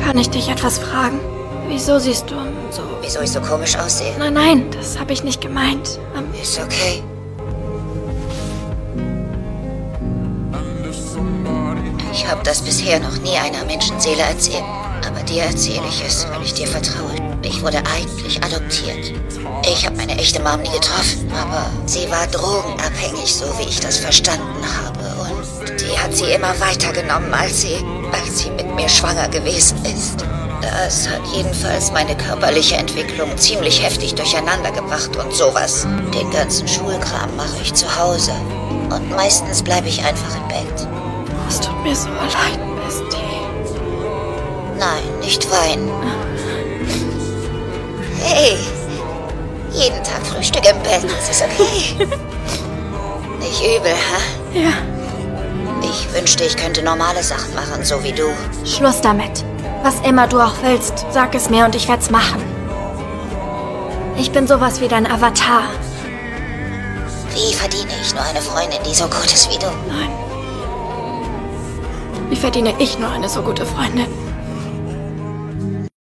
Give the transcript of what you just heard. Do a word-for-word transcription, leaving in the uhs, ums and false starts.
Kann ich dich etwas fragen? Wieso siehst du so... Wieso ich so komisch aussehe? Nein, nein, das habe ich nicht gemeint. Ähm, Ist okay. Ich habe das bisher noch nie einer Menschenseele erzählt. Aber dir erzähle ich es, weil ich dir vertraue. Ich wurde eigentlich adoptiert. Ich habe meine echte Mom nie getroffen, aber sie war drogenabhängig, so wie ich das verstanden habe. Und die hat sie immer weitergenommen, als sie, als sie mit mir schwanger gewesen ist. Das hat jedenfalls meine körperliche Entwicklung ziemlich heftig durcheinander gebracht und sowas. Den ganzen Schulkram mache ich zu Hause. Und meistens bleibe ich einfach im Bett. Es tut mir so leid, Misty. Nein, nicht weinen. Hey, jeden Tag Frühstück im Bett, das ist okay. Nicht übel, hä? Ja. Ich wünschte, ich könnte normale Sachen machen, so wie du. Schluss damit. Was immer du auch willst, sag es mir und ich werd's machen. Ich bin sowas wie dein Avatar. Wie verdiene ich nur eine Freundin, die so gut ist wie du? Nein. Wie verdiene ich nur eine so gute Freundin?